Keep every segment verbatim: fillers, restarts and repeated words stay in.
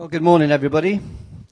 Well, good morning, everybody.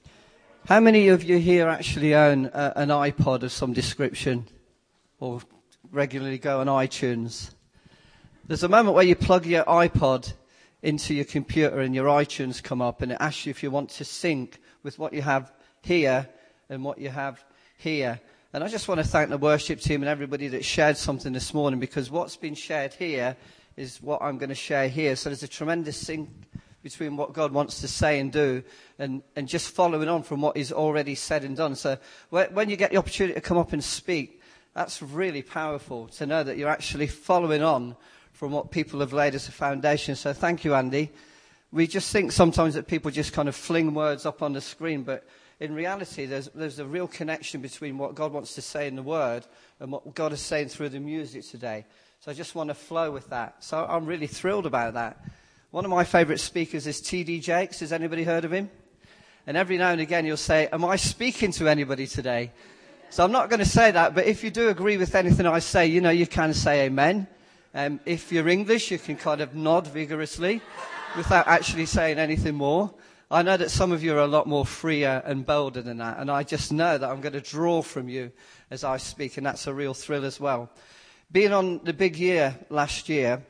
How many of you here actually own a, an iPod of some description or regularly go on iTunes? There's a moment where you plug your iPod into your computer and your iTunes come up and it asks you if you want to sync with what you have here and what you have here. And I just want to thank the worship team and everybody that shared something this morning, because what's been shared here is what I'm going to share here. So there's a tremendous sync between what God wants to say and do, and, and just following on from what He's already said and done. So when you get the opportunity to come up and speak, that's really powerful to know that you're actually following on from what people have laid as a foundation. So thank you, Andy. We just think sometimes that people just kind of fling words up on the screen, but in reality, there's, there's a real connection between what God wants to say in the Word and what God is saying through the music today. So I just want to flow with that. So I'm really thrilled about that. One of my favourite speakers is T D Jakes. Has anybody heard of him? And every now and again he'll say, am I speaking to anybody today? So I'm not going to say that, but if you do agree with anything I say, you know, you can say amen. Um, if you're English, you can kind of nod vigorously without actually saying anything more. I know that some of you are a lot more freer and bolder than that, and I just know that I'm going to draw from you as I speak, and that's a real thrill as well. Being on the big year last year,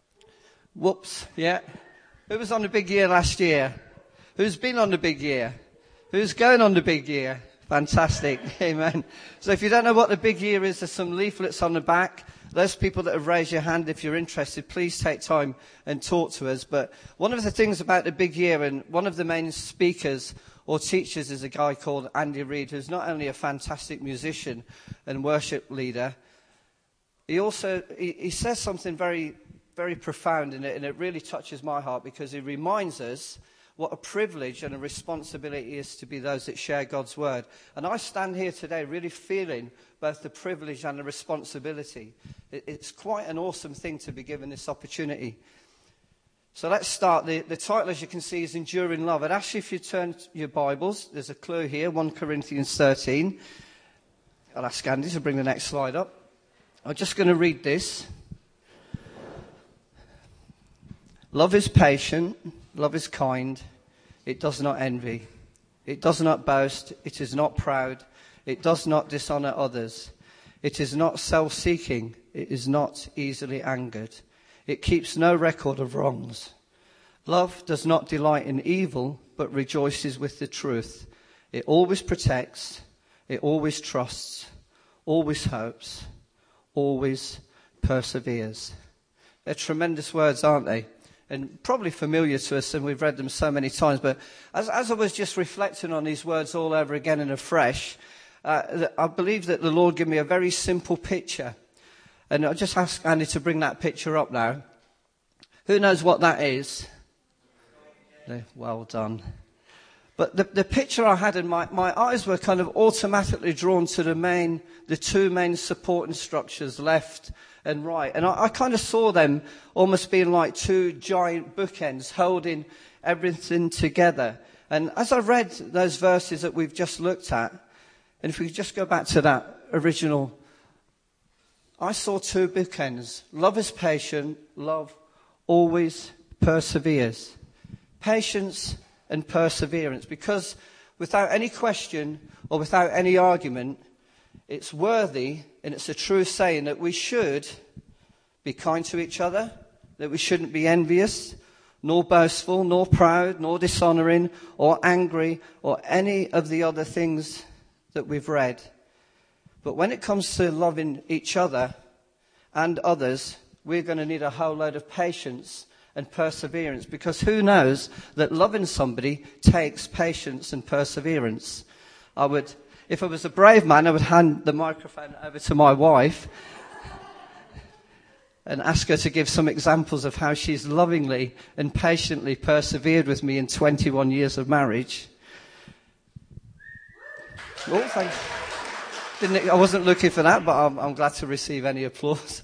whoops, yeah. Who was on the big year last year? Who's been on the big year? Who's going on the big year? Fantastic, amen. So if you don't know what the big year is, there's some leaflets on the back. Those people that have raised your hand, if you're interested, please take time and talk to us. But one of the things about the big year, and one of the main speakers or teachers is a guy called Andy Reid, who's not only a fantastic musician and worship leader, he also, he, he says something very, very profound in it, and it really touches my heart, because he reminds us what a privilege and a responsibility is to be those that share God's word. And I stand here today really feeling both the privilege and the responsibility. It's quite an awesome thing to be given this opportunity. So let's start. The, the title, as you can see, is Enduring Love. I'd ask you, if you turn your Bibles, there's a clue here, First Corinthians thirteen. I'll ask Andy to bring the next slide up. I'm just going to read this. Love is patient. Love is kind. It does not envy. It does not boast. It is not proud. It does not dishonor others. It is not self-seeking. It is not easily angered. It keeps no record of wrongs. Love does not delight in evil, but rejoices with the truth. It always protects. It always trusts. Always hopes. Always perseveres. They're tremendous words, aren't they? And probably familiar to us, and we've read them so many times. But as, as I was just reflecting on these words all over again and afresh, uh, I believe that the Lord gave me a very simple picture. And I'll just ask Andy to bring that picture up now. Who knows what that is? Well done. But the, the picture I had, in my, my eyes were kind of automatically drawn to the main, the two main supporting structures, left and right. And I, I kind of saw them almost being like two giant bookends holding everything together. And as I read those verses that we've just looked at, and if we just go back to that original, I saw two bookends. Love is patient. Love always perseveres. Patience and perseverance. Because without any question or without any argument, it's worthy and it's a true saying that we should be kind to each other, that we shouldn't be envious, nor boastful, nor proud, nor dishonoring, or angry, or any of the other things that we've read. But when it comes to loving each other and others, we're going to need a whole load of patience and perseverance, because who knows that loving somebody takes patience and perseverance. I would, if I was a brave man, I would hand the microphone over to my wife and ask her to give some examples of how she's lovingly and patiently persevered with me in twenty-one years of marriage. Oh, thanks. Didn't, I wasn't looking for that, but I'm, I'm glad to receive any applause.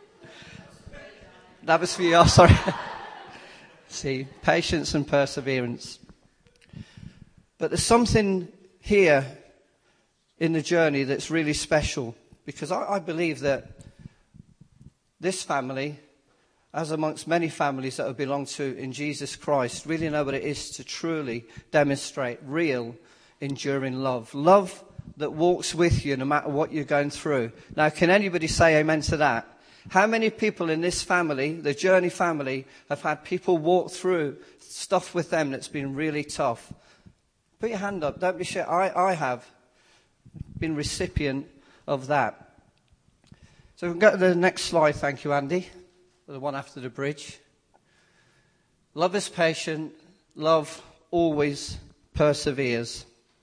That was for you, oh, sorry. See, patience and perseverance. But there's something here in the journey that's really special, because I, I believe that this family as amongst many families that I belong to in Jesus Christ, really know what it is to truly demonstrate real, enduring love. Love that walks with you no matter what you're going through. Now, can anybody say amen to that? How many people in this family, the Journey family, have had people walk through stuff with them that's been really tough? Put your hand up. Don't be shy. I, I have been recipient of that. So we can go to the next slide. Thank you, Andy. The one after the bridge. Love is patient. Love always perseveres.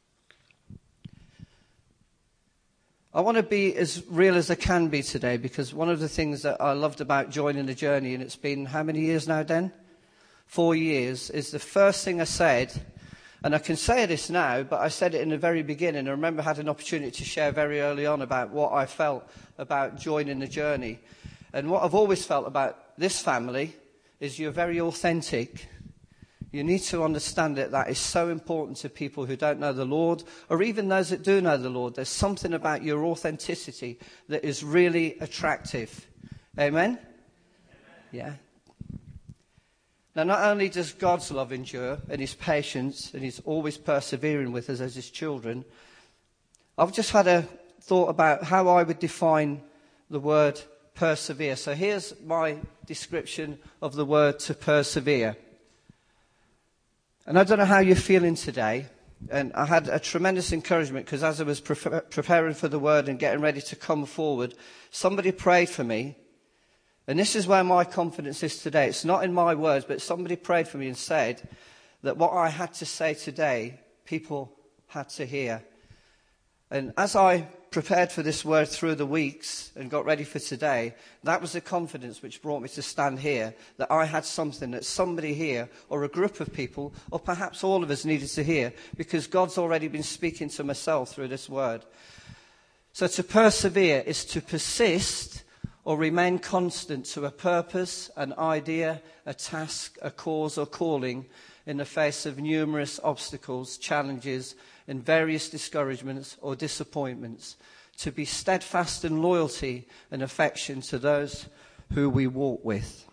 I want to be as real as I can be today, because one of the things that I loved about joining the Journey, and it's been how many years now, Den? Four years, is the first thing I said, and I can say this now, but I said it in the very beginning. I remember I had an opportunity to share very early on about what I felt about joining the Journey. And what I've always felt about this family is you're very authentic. You need to understand that that is so important to people who don't know the Lord, or even those that do know the Lord. There's something about your authenticity that is really attractive. Amen? Amen. Yeah. Now, not only does God's love endure and his patience, and he's always persevering with us as his children, I've just had a thought about how I would define the word persevere. So here's my description of the word to persevere. And I don't know how you're feeling today, and I had a tremendous encouragement, because as I was pre- preparing for the word and getting ready to come forward, somebody prayed for me, and this is where my confidence is today. It's not in my words, but somebody prayed for me and said that what I had to say today, people had to hear. And as I prepared for this word through the weeks and got ready for today, that was the confidence which brought me to stand here, that I had something that somebody here, or a group of people, or perhaps all of us needed to hear, because God's already been speaking to myself through this word. So to persevere is to persist or remain constant to a purpose, an idea, a task, a cause or calling in the face of numerous obstacles, challenges, and various discouragements or disappointments, to be steadfast in loyalty and affection to those who we walk with.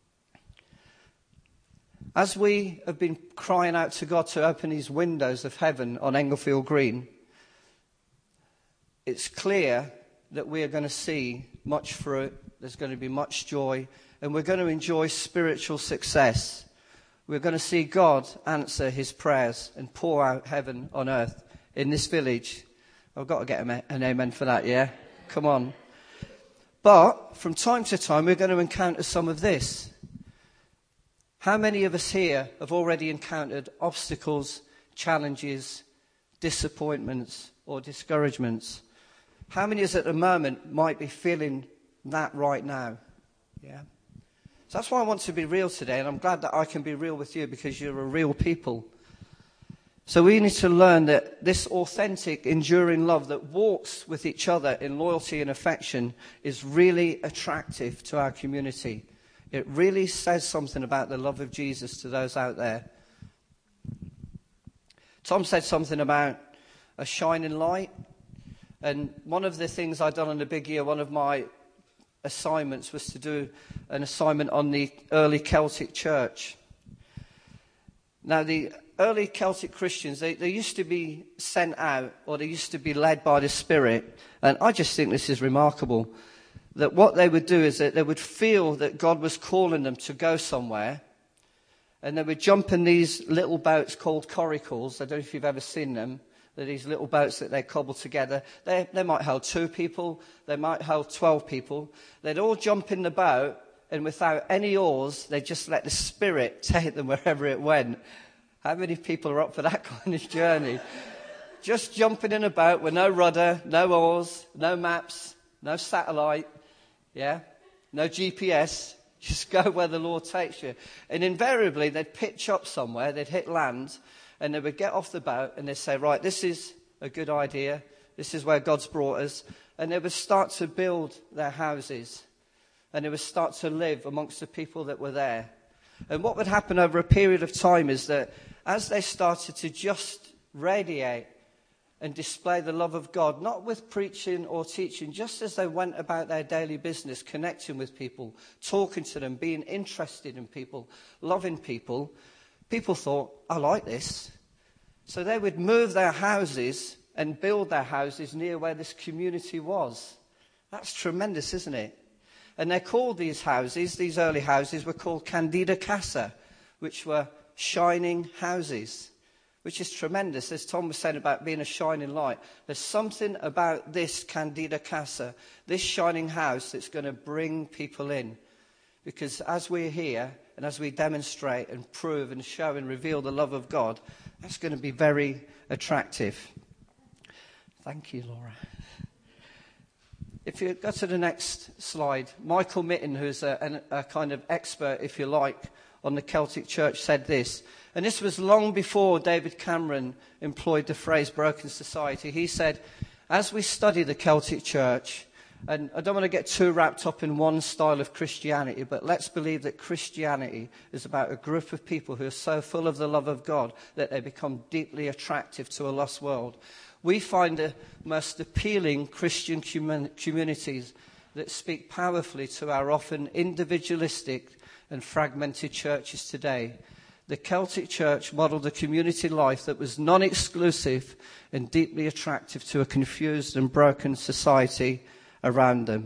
As we have been crying out to God to open his windows of heaven on Englefield Green, it's clear that we are going to see much fruit, there's going to be much joy, and we're going to enjoy spiritual success. We're going to see God answer his prayers and pour out heaven on earth in this village. I've got to get an amen for that, yeah? Come on. But from time to time, we're going to encounter some of this. How many of us here have already encountered obstacles, challenges, disappointments, or discouragements? How many of us at the moment might be feeling that right now? Yeah. So that's why I want to be real today, and I'm glad that I can be real with you, because you're a real people. So we need to learn that this authentic, enduring love that walks with each other in loyalty and affection is really attractive to our community. It really says something about the love of Jesus to those out there. Tom said something about a shining light. And one of the things I'd done in the big year, one of my assignments was to do an assignment on the early Celtic church. Now, the early Celtic Christians, they, they used to be sent out, or they used to be led by the Spirit. And I just think this is remarkable, that what they would do is that they would feel that God was calling them to go somewhere, and they would jump in these little boats called coracles. I don't know if you've ever seen them. They're these little boats that they cobble together. They, they might hold two people. They might hold twelve people. They'd all jump in the boat, and without any oars, they'd just let the Spirit take them wherever it went. How many people are up for that kind of journey? Just jumping in a boat with no rudder, no oars, no maps, no satellite, yeah, no G P S. Just go where the Lord takes you. And invariably, they'd pitch up somewhere, they'd hit land, and they would get off the boat and they'd say, right, this is a good idea. This is where God's brought us. And they would start to build their houses. And they would start to live amongst the people that were there. And what would happen over a period of time is that as they started to just radiate and display the love of God, not with preaching or teaching, just as they went about their daily business, connecting with people, talking to them, being interested in people, loving people. People thought, I like this. So they would move their houses and build their houses near where this community was. That's tremendous, isn't it? And they called these houses, these early houses, were called Candida Casa, which were shining houses, which is tremendous. As Tom was saying about being a shining light, there's something about this Candida Casa, this shining house, that's going to bring people in. Because as we're here and as we demonstrate and prove and show and reveal the love of God, that's going to be very attractive. Thank you, Laura. If you go to the next slide, Michael Mitten, who's a, a, a kind of expert, if you like, on the Celtic Church, said this. And this was long before David Cameron employed the phrase broken society. He said, as we study the Celtic Church, and I don't want to get too wrapped up in one style of Christianity, but let's believe that Christianity is about a group of people who are so full of the love of God that they become deeply attractive to a lost world. We find the most appealing Christian communities that speak powerfully to our often individualistic and fragmented churches today. The Celtic Church modelled a community life that was non-exclusive and deeply attractive to a confused and broken society around them.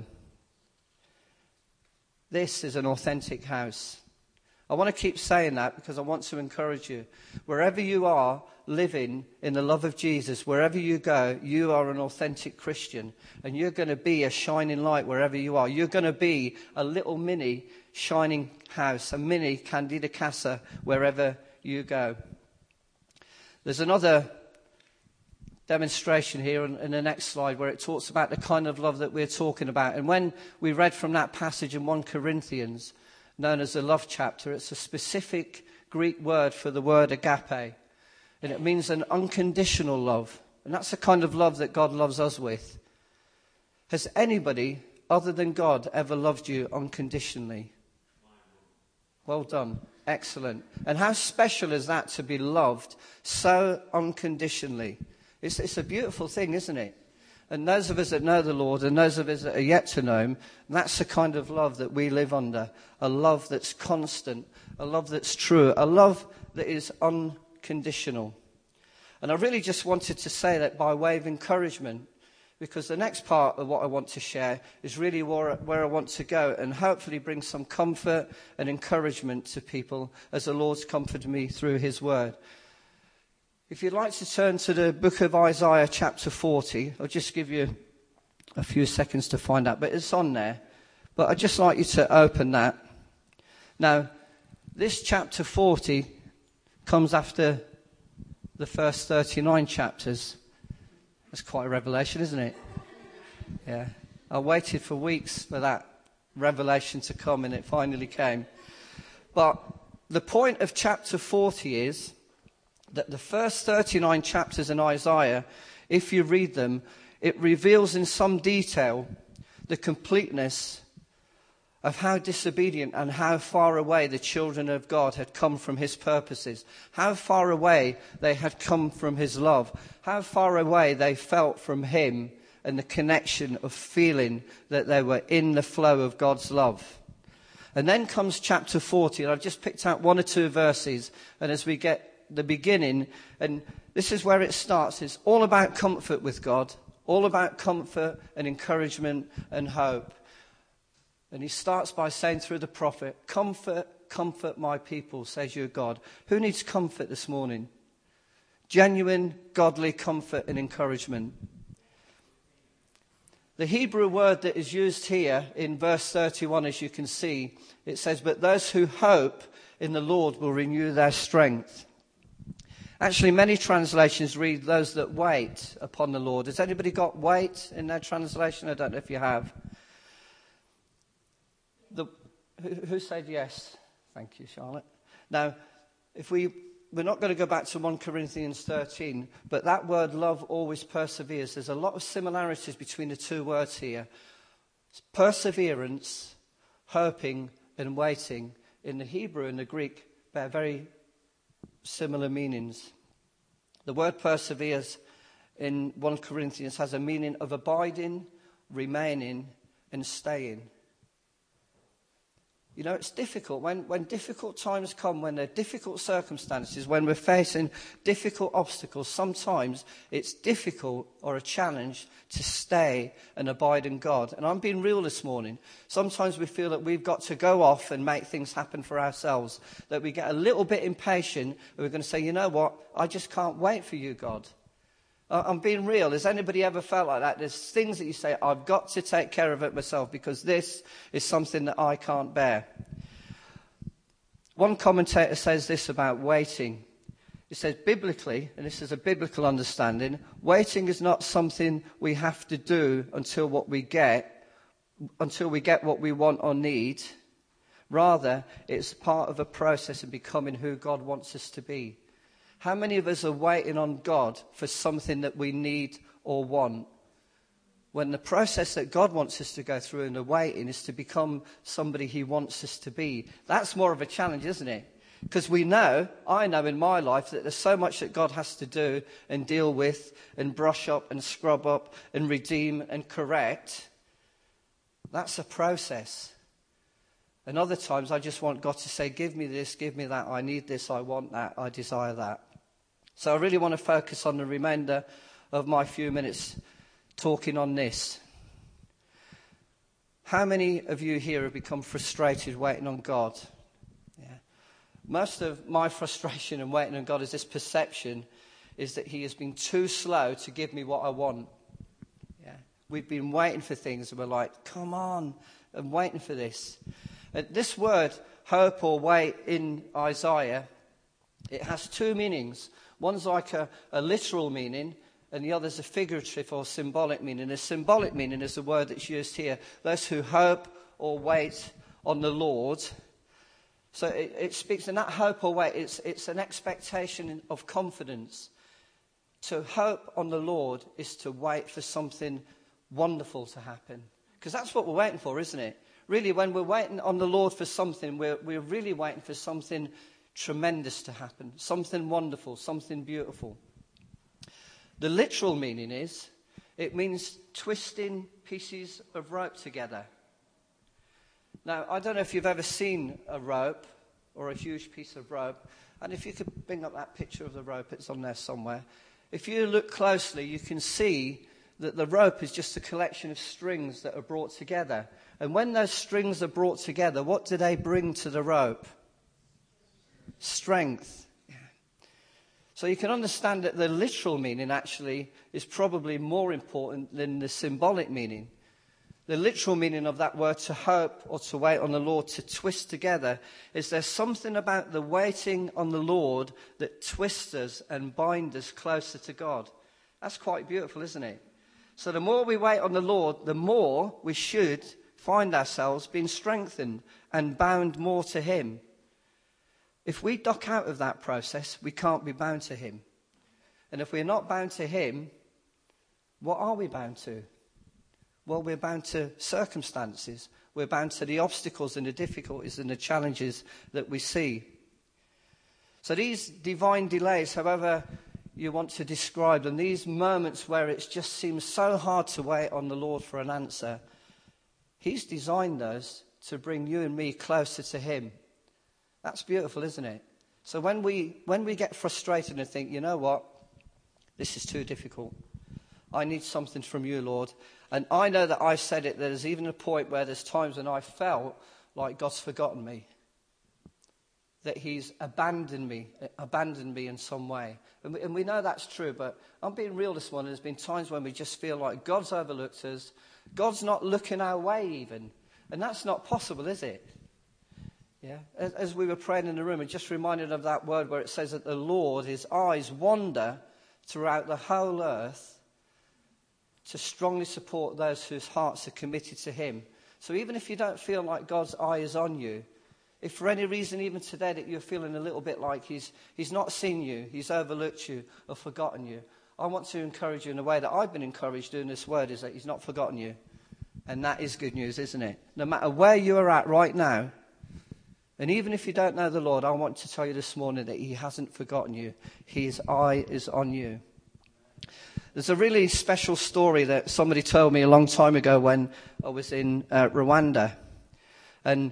This is an authentic house. I want to keep saying that because I want to encourage you. Wherever you are living in the love of Jesus, wherever you go, you are an authentic Christian. And you're going to be a shining light wherever you are. You're going to be a little mini shining house, a mini Candida Casa wherever you go. There's another demonstration here in, in the next slide where it talks about the kind of love that we're talking about. And when we read from that passage in First Corinthians, known as the love chapter, it's a specific Greek word for the word agape. And it means an unconditional love. And that's the kind of love that God loves us with. Has anybody other than God ever loved you unconditionally? Well done. Excellent. And how special is that to be loved so unconditionally? It's, it's a beautiful thing, isn't it? And those of us that know the Lord and those of us that are yet to know Him, that's the kind of love that we live under. A love that's constant, a love that's true, a love that is unconditional. And I really just wanted to say that by way of encouragement, because the next part of what I want to share is really where, where I want to go and hopefully bring some comfort and encouragement to people as the Lord's comforted me through His word. If you'd like to turn to the book of Isaiah chapter forty, I'll just give you a few seconds to find out, but it's on there. But I'd just like you to open that. Now, this chapter forty comes after the first thirty-nine chapters. That's quite a revelation, isn't it? Yeah. I waited for weeks for that revelation to come, and it finally came. But the point of chapter forty is that the first thirty-nine chapters in Isaiah, if you read them, it reveals in some detail the completeness of how disobedient and how far away the children of God had come from His purposes, how far away they had come from His love, how far away they felt from Him and the connection of feeling that they were in the flow of God's love. And then comes chapter forty, and I've just picked out one or two verses, and as we get the beginning, and this is where it starts. It's all about comfort with God, all about comfort and encouragement and hope. And he starts by saying through the prophet, comfort, comfort my people, says your God. Who needs comfort this morning? Genuine, godly comfort and encouragement. The Hebrew word that is used here in verse thirty-one, as you can see, it says, but those who hope in the Lord will renew their strength. Actually, many translations read those that wait upon the Lord. Has anybody got wait in their translation? I don't know if you have. The, who, who said yes? Thank you, Charlotte. Now, if we, we're not going to go back to First Corinthians thirteen, but that word love always perseveres. There's a lot of similarities between the two words here. Perseverance, hoping, and waiting in the Hebrew and the Greek bear very similar meanings. The word perseveres in First Corinthians has a meaning of abiding, remaining, and staying. You know, it's difficult. When, when difficult times come, when there are difficult circumstances, when we're facing difficult obstacles, sometimes it's difficult or a challenge to stay and abide in God. And I'm being real this morning. Sometimes we feel that we've got to go off and make things happen for ourselves, that we get a little bit impatient and we're going to say, you know what, I just can't wait for you, God. I'm being real. Has anybody ever felt like that? There's things that you say, I've got to take care of it myself because this is something that I can't bear. One commentator says this about waiting. He says, biblically, and this is a biblical understanding, waiting is not something we have to do until what we get, until we get what we want or need. Rather, it's part of a process of becoming who God wants us to be. How many of us are waiting on God for something that we need or want? When the process that God wants us to go through in the waiting is to become somebody he wants us to be. That's more of a challenge, isn't it? Because we know, I know in my life, that there's so much that God has to do and deal with and brush up and scrub up and redeem and correct. That's a process. And other times I just want God to say, give me this, give me that, I need this, I want that, I desire that. So I really want to focus on the remainder of my few minutes talking on this. How many of you here have become frustrated waiting on God? Yeah. Most of my frustration in waiting on God is this perception is that he has been too slow to give me what I want. Yeah. We've been waiting for things and we're like, come on, I'm waiting for this. And this word, hope or wait in Isaiah, it has two meanings. One's like a, a literal meaning, and the other's a figurative or symbolic meaning. A symbolic meaning is the word that's used here. Those who hope or wait on the Lord. So it, it speaks, and that hope or wait, it's, it's an expectation of confidence. To hope on the Lord is to wait for something wonderful to happen. Because that's what we're waiting for, isn't it? Really, when we're waiting on the Lord for something, we're, we're really waiting for something tremendous to happen, something wonderful, something beautiful. The literal meaning is, it means twisting pieces of rope together. Now, I don't know if you've ever seen a rope or a huge piece of rope, and if you could bring up that picture of the rope, it's on there somewhere. If you look closely, you can see that the rope is just a collection of strings that are brought together. And when those strings are brought together, what do they bring to the rope? Strength. Yeah. So you can understand that the literal meaning actually is probably more important than the symbolic meaning. The literal meaning of that word to hope or to wait on the Lord, to twist together, is there's something about the waiting on the Lord that twists us and binds us closer to God. That's quite beautiful, isn't it? So the more we wait on the Lord, the more we should find ourselves being strengthened and bound more to him. If we duck out of that process, we can't be bound to him. And if we're not bound to him, what are we bound to? Well, we're bound to circumstances. We're bound to the obstacles and the difficulties and the challenges that we see. So these divine delays, however you want to describe them, these moments where it just seems so hard to wait on the Lord for an answer, he's designed those to bring you and me closer to him. That's beautiful, isn't it? So when we when we get frustrated and think, you know what, this is too difficult. I need something from you, Lord. And I know that I've said it, there's even a point where there's times when I felt like God's forgotten me. That he's abandoned me, abandoned me in some way. And we, and we know that's true, but I'm being real this morning. There's been times when we just feel like God's overlooked us. God's not looking our way even. And that's not possible, is it? Yeah. As, as we were praying in the room, and just reminded of that word where it says that the Lord, his eyes wander throughout the whole earth to strongly support those whose hearts are committed to him. So even if you don't feel like God's eye is on you, if for any reason even today that you're feeling a little bit like he's, he's not seen you, he's overlooked you or forgotten you, I want to encourage you in a way that I've been encouraged doing this word, is that he's not forgotten you. And that is good news, isn't it? No matter where you are at right now, and even if you don't know the Lord, I want to tell you this morning that he hasn't forgotten you. His eye is on you. There's a really special story that somebody told me a long time ago when I was in uh, Rwanda. And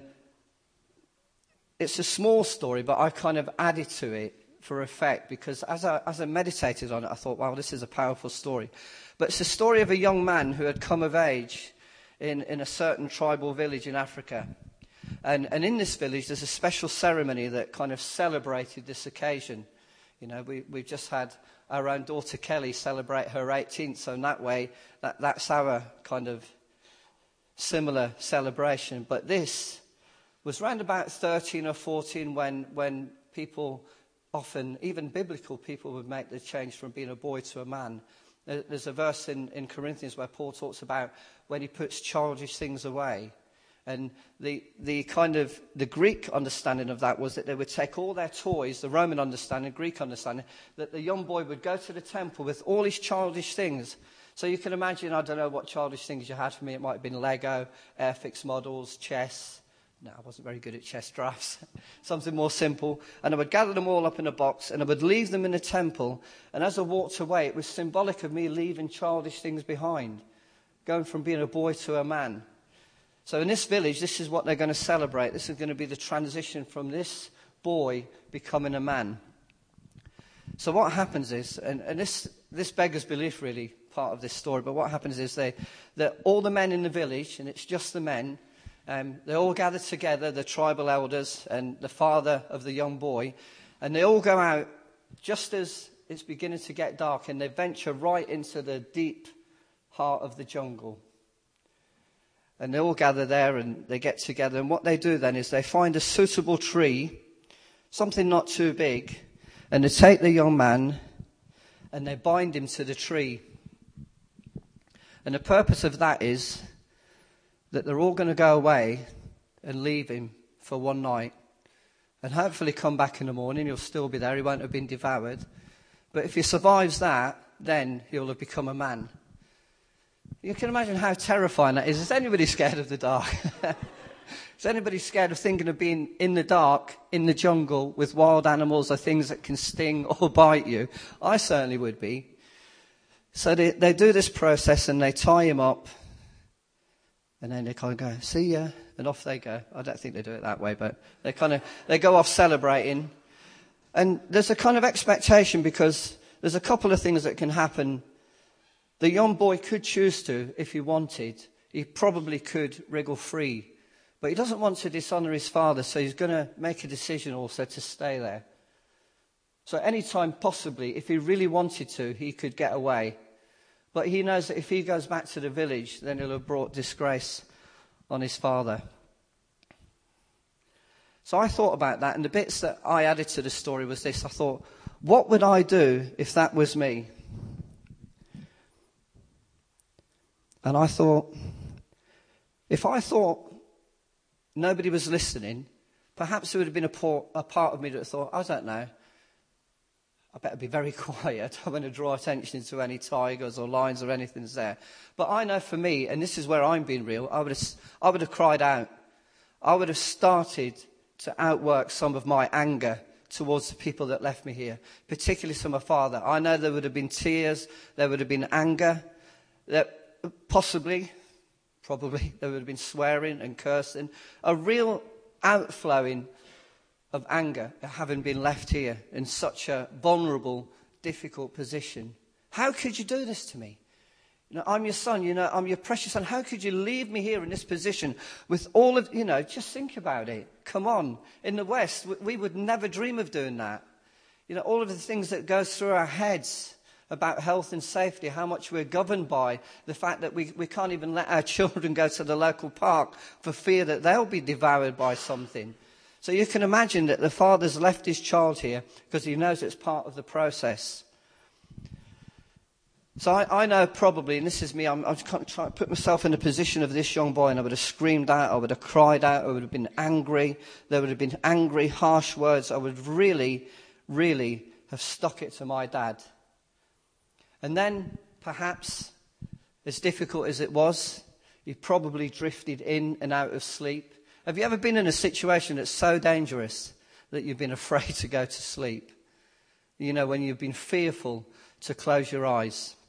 it's a small story, but I kind of added to it for effect, because as I, as I meditated on it, I thought, wow, this is a powerful story. But it's a story of a young man who had come of age in, in a certain tribal village in Africa. And, and in this village, there's a special ceremony that kind of celebrated this occasion. You know, we, we've just had our own daughter Kelly celebrate her eighteenth, so in that way, that, that's our kind of similar celebration. But this was around about thirteen or fourteen when, when people often, even biblical people, would make the change from being a boy to a man. There's a verse in, in Corinthians where Paul talks about when he puts childish things away. And the the kind of the Greek understanding of that was that they would take all their toys, the Roman understanding, Greek understanding, that the young boy would go to the temple with all his childish things. So you can imagine, I don't know what childish things you had. For me, it might have been Lego, Airfix models, chess. No, I wasn't very good at chess drafts. Something more simple. And I would gather them all up in a box and I would leave them in the temple. And as I walked away, it was symbolic of me leaving childish things behind, going from being a boy to a man. So in this village, this is what they're going to celebrate. This is going to be the transition from this boy becoming a man. So what happens is, and, and this, this beggars belief really, part of this story, but what happens is they, that all the men in the village, and it's just the men, um, they all gather together, the tribal elders and the father of the young boy, and they all go out just as it's beginning to get dark, and they venture right into the deep heart of the jungle. And they all gather there and they get together. And what they do then is they find a suitable tree, something not too big, and they take the young man and they bind him to the tree. And the purpose of that is that they're all going to go away and leave him for one night. And hopefully come back in the morning, he'll still be there, he won't have been devoured. But if he survives that, then he'll have become a man. You can imagine how terrifying that is. Is anybody scared of the dark? Is anybody scared of thinking of being in the dark, in the jungle, with wild animals or things that can sting or bite you? I certainly would be. So they, they do this process and they tie him up. And then they kind of go, see ya, and off they go. I don't think they do it that way, but they kind of, they go off celebrating. And there's a kind of expectation because there's a couple of things that can happen. The young boy could choose to, if he wanted. He probably could wriggle free. But he doesn't want to dishonour his father, so he's going to make a decision also to stay there. So any time possibly, if he really wanted to, he could get away. But he knows that if he goes back to the village, then he'll have brought disgrace on his father. So I thought about that, and the bits that I added to the story was this. I thought, what would I do if that was me? And I thought, if I thought nobody was listening, perhaps there would have been a, por- a part of me that thought, I don't know, I better be very quiet. I don't want to draw attention to any tigers or lions or anything there. But I know for me, and this is where I'm being real, I would have, I would have cried out. I would have started to outwork some of my anger towards the people that left me here, particularly to my father. I know there would have been tears, there would have been anger, that possibly, probably, there would have been swearing and cursing, a real outflowing of anger at having been left here in such a vulnerable, difficult position. How could you do this to me? You know, I'm your son, you know, I'm your precious son. How could you leave me here in this position with all of, you know, just think about it. Come on. In the West, we would never dream of doing that. You know, all of the things that goes through our heads about health and safety, how much we're governed by the fact that we, we can't even let our children go to the local park for fear that they'll be devoured by something. So you can imagine that the father's left his child here because he knows it's part of the process. So I, I know probably, and this is me, I'm, I'm trying to put myself in the position of this young boy, and I would have screamed out, I would have cried out, I would have been angry, there would have been angry, harsh words. I would really, really have stuck it to my dad. And then, perhaps, as difficult as it was, you probably drifted in and out of sleep. Have you ever been in a situation that's so dangerous that you've been afraid to go to sleep? You know, when you've been fearful to close your eyes.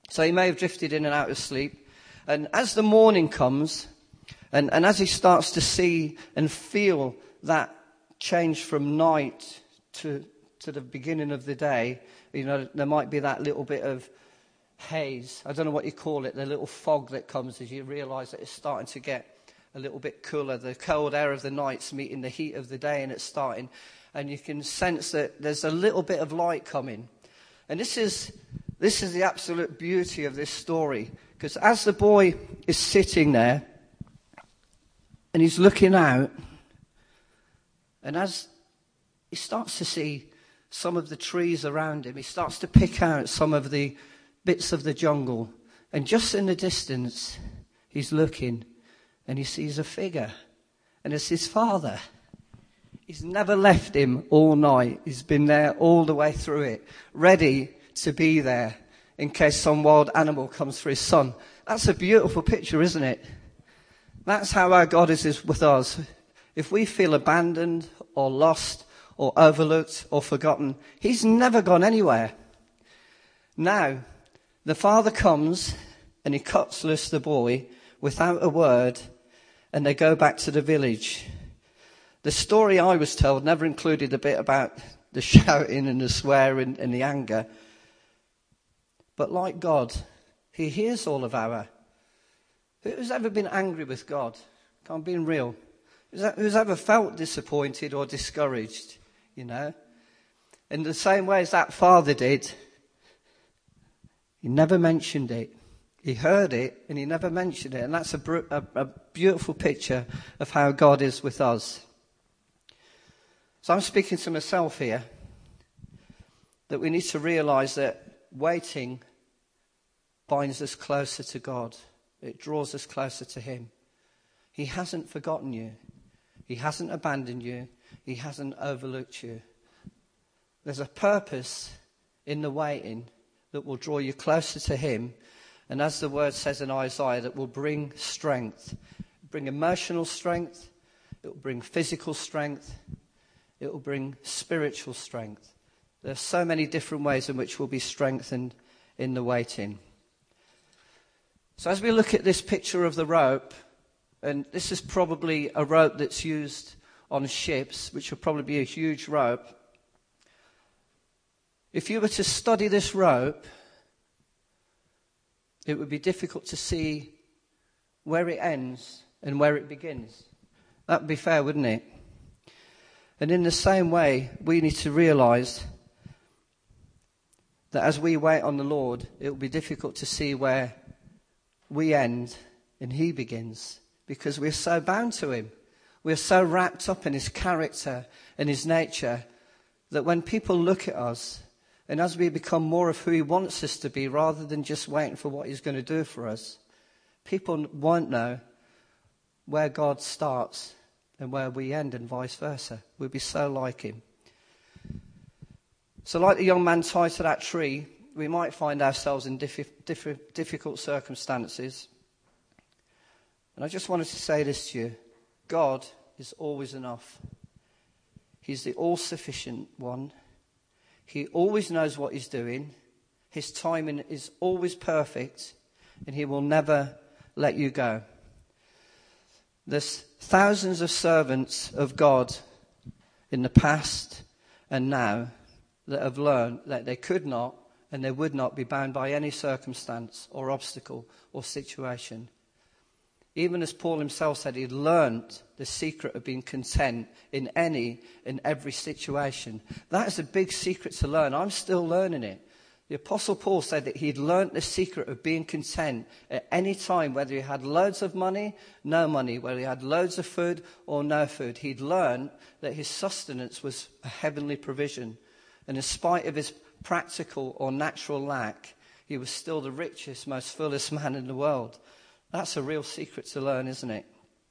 So he may have drifted in and out of sleep. And as the morning comes, and, and as he starts to see and feel that change from night to, to the beginning of the day, you know, there might be that little bit of haze. I don't know what you call it, the little fog that comes as you realise that it's starting to get a little bit cooler. The cold air of the night's meeting the heat of the day, and it's starting. And you can sense that there's a little bit of light coming. And this is this is the absolute beauty of this story. Because as the boy is sitting there, and he's looking out, and as he starts to see some of the trees around him, he starts to pick out some of the bits of the jungle. And just in the distance, he's looking, and he sees a figure. And it's his father. He's never left him all night. He's been there all the way through it, ready to be there in case some wild animal comes for his son. That's a beautiful picture, isn't it? That's how our God is, is with us. If we feel abandoned or lost or overlooked or forgotten, he's never gone anywhere. Now, the father comes and he cuts loose the boy without a word, and they go back to the village. The story I was told never included the bit about the shouting and the swearing and the anger. But like God, he hears all of our. Who's ever been angry with God? I'm being real. Who's ever felt disappointed or discouraged? You know? In the same way as that father did, he never mentioned it. He heard it and he never mentioned it. And that's a, a, a beautiful picture of how God is with us. So I'm speaking to myself here, that we need to realise that waiting binds us closer to God. It draws us closer to him. He hasn't forgotten you. He hasn't abandoned you. He hasn't overlooked you. There's a purpose in the waiting that will draw you closer to him. And as the word says in Isaiah, that will bring strength. Bring emotional strength. It will bring physical strength. It will bring spiritual strength. There are so many different ways in which we'll be strengthened in the waiting. So as we look at this picture of the rope, and this is probably a rope that's used on ships, which will probably be a huge rope. If you were to study this rope, it would be difficult to see where it ends and where it begins. That would be fair, wouldn't it? And in the same way, we need to realise that as we wait on the Lord, it will be difficult to see where we end and he begins, because we're so bound to him. We're so wrapped up in his character and his nature that when people look at us, and as we become more of who he wants us to be rather than just waiting for what he's going to do for us, people won't know where God starts and where we end, and vice versa. We'll be so like him. So like the young man tied to that tree, we might find ourselves in diff- diff- difficult circumstances. And I just wanted to say this to you. God is always enough. He's the all-sufficient one. He always knows what he's doing. His timing is always perfect, and he will never let you go. There's thousands of servants of God in the past and now that have learned that they could not and they would not be bound by any circumstance or obstacle or situation. Even as Paul himself said, he'd learnt the secret of being content in any and every situation. That is a big secret to learn. I'm still learning it. The Apostle Paul said that he'd learnt the secret of being content at any time, whether he had loads of money, no money, whether he had loads of food or no food. He'd learned that his sustenance was a heavenly provision. And in spite of his practical or natural lack, he was still the richest, most fullest man in the world. That's a real secret to learn, isn't it?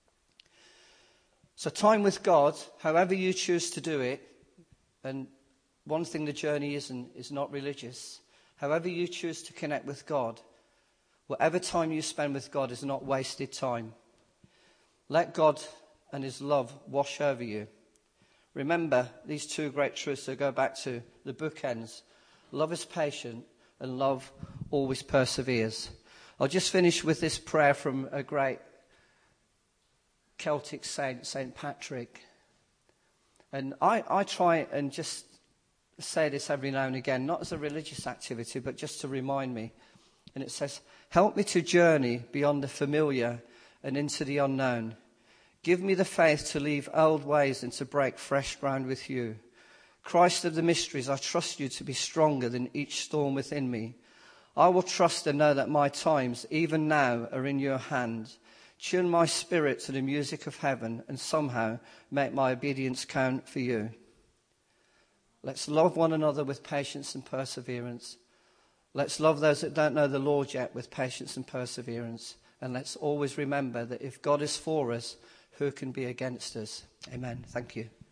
So time with God, however you choose to do it, and one thing the journey isn't is not religious. However you choose to connect with God, whatever time you spend with God is not wasted time. Let God and his love wash over you. Remember these two great truths that go back to the bookends. Love is patient and love always perseveres. I'll just finish with this prayer from a great Celtic saint, Saint Patrick. And I, I try and just say this every now and again, not as a religious activity, but just to remind me. And it says, help me to journey beyond the familiar and into the unknown. Give me the faith to leave old ways and to break fresh ground with you. Christ of the mysteries, I trust you to be stronger than each storm within me. I will trust and know that my times, even now, are in your hand. Tune my spirit to the music of heaven and somehow make my obedience count for you. Let's love one another with patience and perseverance. Let's love those that don't know the Lord yet with patience and perseverance. And let's always remember that if God is for us, who can be against us? Amen. Thank you.